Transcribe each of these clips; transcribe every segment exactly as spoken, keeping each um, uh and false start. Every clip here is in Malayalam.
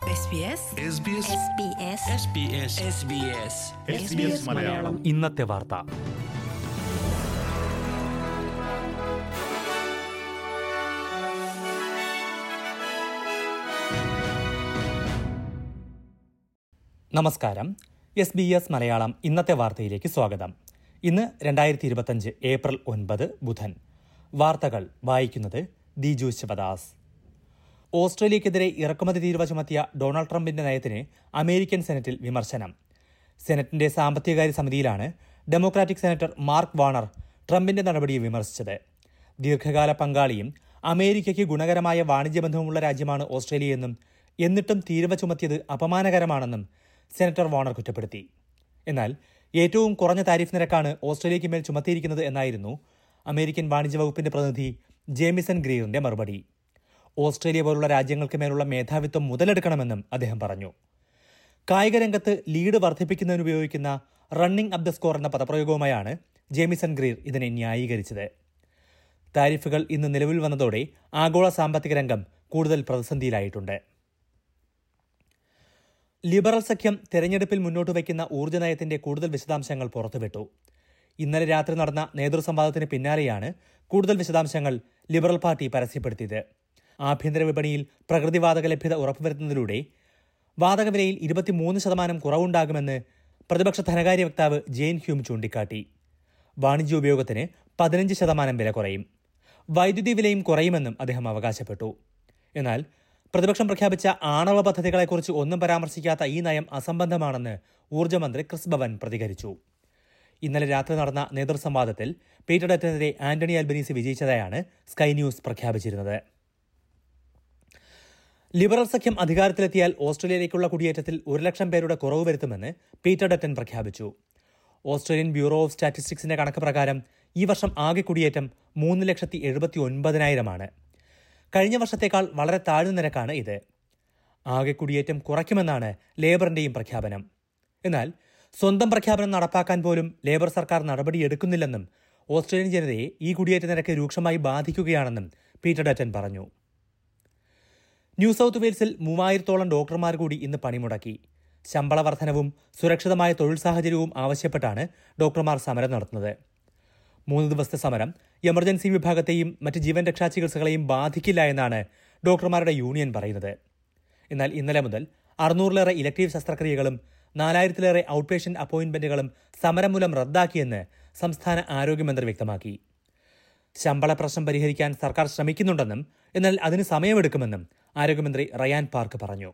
ഇന്നത്തെ വാർത്ത. നമസ്കാരം. എസ് ബി എസ് മലയാളം ഇന്നത്തെ വാർത്തയിലേക്ക് സ്വാഗതം. ഇന്ന് രണ്ടായിരത്തി ഇരുപത്തിയഞ്ച് ഏപ്രിൽ ഒൻപത് ബുധൻ. വാർത്തകൾ വായിക്കുന്നത് ദിജു ശിവദാസ്. ഓസ്ട്രേലിയക്കെതിരെ ഇറക്കുമതി തീരുവ ചുമത്തിയ ഡൊണാൾഡ് ട്രംപിന്റെ നയത്തിന് അമേരിക്കൻ സെനറ്റിൽ വിമർശനം. സെനറ്റിന്റെ സാമ്പത്തികകാര്യ സമിതിയിലാണ് ഡെമോക്രാറ്റിക് സെനറ്റർ മാർക്ക് വാണർ ട്രംപിന്റെ നടപടിയെ വിമർശിച്ചത്. ദീർഘകാല പങ്കാളിയും അമേരിക്കയ്ക്ക് ഗുണകരമായ വാണിജ്യബന്ധവുമുള്ള രാജ്യമാണ് ഓസ്ട്രേലിയയെന്നും എന്നിട്ടും തീരുവ ചുമത്തിയത് അപമാനകരമാണെന്നും സെനറ്റർ വാണർ കുറ്റപ്പെടുത്തി. എന്നാൽ ഏറ്റവും കുറഞ്ഞ താരിഫ് നിരക്കാണ് ഓസ്ട്രേലിയയ്ക്ക് മേൽ ചുമത്തിയിരിക്കുന്നത് എന്നായിരുന്നു അമേരിക്കൻ വാണിജ്യ വകുപ്പിന്റെ പ്രതിനിധി ജേമിസൺ ഗ്രീറിന്റെ മറുപടി. ഓസ്ട്രേലിയ പോലുള്ള രാജ്യങ്ങൾക്ക് മേലുള്ള മേധാവിത്വം മുതലെടുക്കണമെന്നും അദ്ദേഹം പറഞ്ഞു. കായിക രംഗത്ത് ലീഡ് വർദ്ധിപ്പിക്കുന്നതിന് ഉപയോഗിക്കുന്ന റണ്ണിംഗ് അപ് ദ സ്കോർ എന്ന പദപ്രയോഗവുമായാണ് ജേമിസൺ ഗ്രീർ ഇതിനെ ന്യായീകരിച്ചത്. താരിഫുകൾ ഇന്ന് നിലവിൽ വന്നതോടെ ആഗോള സാമ്പത്തിക രംഗം കൂടുതൽ പ്രതിസന്ധിയിലായിട്ടുണ്ട്. ലിബറൽ സഖ്യം തെരഞ്ഞെടുപ്പിൽ മുന്നോട്ട് വയ്ക്കുന്ന ഊർജ്ജ നയത്തിന്റെ കൂടുതൽ വിശദാംശങ്ങൾ പുറത്തുവിട്ടു. ഇന്നലെ രാത്രി നടന്ന നേതൃസംവാദത്തിന് പിന്നാലെയാണ് കൂടുതൽ വിശദാംശങ്ങൾ ലിബറൽ പാർട്ടി പരസ്യപ്പെടുത്തിയത്. ആഭ്യന്തര വിപണിയിൽ പ്രകൃതിവാതക ലഭ്യത ഉറപ്പുവരുത്തുന്നതിലൂടെ വാതകവിലയിൽ ഇരുപത്തിമൂന്ന് ശതമാനം കുറവുണ്ടാകുമെന്ന് പ്രതിപക്ഷ ധനകാര്യ വക്താവ് ജെയിൻ ഹ്യൂം ചൂണ്ടിക്കാട്ടി. വാണിജ്യ ഉപയോഗത്തിന് പതിനഞ്ച് ശതമാനം വില കുറയും. വൈദ്യുതി വിലയും കുറയുമെന്നും അദ്ദേഹം അവകാശപ്പെട്ടു. എന്നാൽ പ്രതിപക്ഷം പ്രഖ്യാപിച്ച ആണവ പദ്ധതികളെക്കുറിച്ച് ഒന്നും പരാമർശിക്കാത്ത ഈ നയം അസംബന്ധമാണെന്ന് ഊർജ്ജമന്ത്രി ക്രിസ് ഭവൻ പ്രതികരിച്ചു. ഇന്നലെ രാത്രി നടന്ന നേതൃസംവാദത്തിൽ പീറ്റർ ഡറ്റനെതിരെ ആന്റണി അൽബനീസി വിജയിച്ചതായാണ് സ്കൈ ന്യൂസ് പ്രഖ്യാപിച്ചിരുന്നത്. ലിബറൽ സഖ്യം അധികാരത്തിലെത്തിയാൽ ഓസ്ട്രേലിയയിലേക്കുള്ള കുടിയേറ്റത്തിൽ ഒരു ലക്ഷം പേരുടെ കുറവ് വരുത്തുമെന്ന് പീറ്റർ ഡറ്റൻ പ്രഖ്യാപിച്ചു. ഓസ്ട്രേലിയൻ ബ്യൂറോ ഓഫ് സ്റ്റാറ്റിസ്റ്റിക്സിന്റെ കണക്ക് പ്രകാരം ഈ വർഷം ആകെ കുടിയേറ്റം മൂന്ന് ലക്ഷത്തി എഴുപത്തി ഒൻപതിനായിരമാണ്. കഴിഞ്ഞ വർഷത്തേക്കാൾ വളരെ താഴ്ന്ന നിരക്കാണ് ഇത്. ആകെ കുടിയേറ്റം കുറയ്ക്കുമെന്നാണ് ലേബറിന്റെയും പ്രഖ്യാപനം. എന്നാൽ സ്വന്തം പ്രഖ്യാപനം നടപ്പാക്കാൻ പോലും ലേബർ സർക്കാർ നടപടിയെടുക്കുന്നില്ലെന്നും ഓസ്ട്രേലിയൻ ജനതയെ ഈ കുടിയേറ്റ നിരക്ക് രൂക്ഷമായി ബാധിക്കുകയാണെന്നും പീറ്റർ ഡറ്റൻ പറഞ്ഞു. ന്യൂ സൌത്ത് വെയിൽസിൽ മൂവായിരത്തോളം ഡോക്ടർമാർ കൂടി ഇന്ന് പണിമുടക്കി. ശമ്പള വർധനവും സുരക്ഷിതമായ തൊഴിൽ സാഹചര്യവും ആവശ്യപ്പെട്ടാണ് ഡോക്ടർമാർ സമരം നടത്തുന്നത്. മൂന്ന് ദിവസത്തെ സമരം എമർജൻസി വിഭാഗത്തെയും മറ്റ് ജീവൻ രക്ഷാ ചികിത്സകളെയും ബാധിക്കില്ല എന്നാണ് ഡോക്ടർമാരുടെ യൂണിയൻ പറയുന്നത്. എന്നാൽ ഇന്നലെ മുതൽ അറുന്നൂറിലേറെ ഇലക്ടീവ് ശസ്ത്രക്രിയകളും നാലായിരത്തിലേറെ ഔട്ട് പേഷ്യന്റ് അപ്പോയിന്റ്മെന്റുകളും സമരം മൂലം റദ്ദാക്കിയെന്ന് സംസ്ഥാന ആരോഗ്യമന്ത്രി വ്യക്തമാക്കി. ശമ്പള പ്രശ്നം പരിഹരിക്കാൻ സർക്കാർ ശ്രമിക്കുന്നുണ്ടെന്നും എന്നാൽ അതിന് സമയമെടുക്കുമെന്നും ആരോഗ്യമന്ത്രി റയാൻ പാർക്ക് പറഞ്ഞു.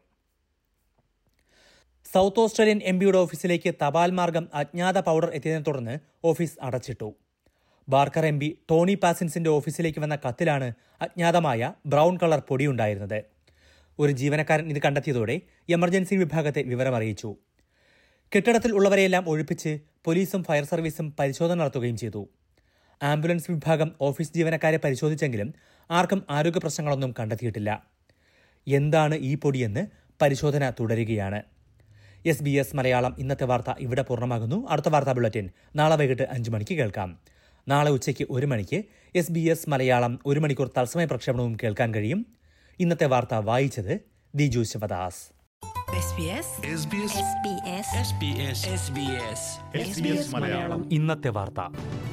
സൌത്ത് ഓസ്ട്രേലിയൻ എം പിയുടെ ഓഫീസിലേക്ക് തപാൽ മാർഗം അജ്ഞാത പൌഡർ എത്തിയതിനെ തുടർന്ന് ഓഫീസ് അടച്ചിട്ടു. ബാർക്കർ എം പി ടോണി പാസിൻസിന്റെ ഓഫീസിലേക്ക് വന്ന കത്തിലാണ് അജ്ഞാതമായ ബ്രൌൺ കളർ പൊടിയുണ്ടായിരുന്നത്. ഒരു ജീവനക്കാരൻ ഇത് കണ്ടെത്തിയതോടെ എമർജൻസി വിഭാഗത്തെ വിവരമറിയിച്ചു. കെട്ടിടത്തിൽ ഉള്ളവരെയെല്ലാം ഒഴിപ്പിച്ച് പോലീസും ഫയർ സർവീസും പരിശോധന നടത്തുകയും ചെയ്തു. ആംബുലൻസ് വിഭാഗം ഓഫീസ് ജീവനക്കാരെ പരിശോധിച്ചെങ്കിലും ആർക്കും ആരോഗ്യ പ്രശ്നങ്ങളൊന്നും കണ്ടെത്തിയിട്ടില്ല. എന്താണ് ഈ പൊടിയെന്ന് പരിശോധന തുടരുകയാണ്. എസ് ബി എസ് മലയാളം ഇന്നത്തെ വാർത്ത ഇവിടെ പൂർണ്ണമാകുന്നു. അടുത്ത വാർത്താ ബുള്ളറ്റിൻ നാളെ വൈകിട്ട് അഞ്ചു മണിക്ക് കേൾക്കാം. നാളെ ഉച്ചയ്ക്ക് ഒരു മണിക്ക് എസ് ബി എസ് മലയാളം ഒരു മണിക്കൂർ തത്സമയ പ്രക്ഷേപണവും കേൾക്കാൻ കഴിയും. ഇന്നത്തെ വാർത്ത വായിച്ചത് ദിജു ശിവദാസ്. ഇന്നത്തെ വാർത്ത.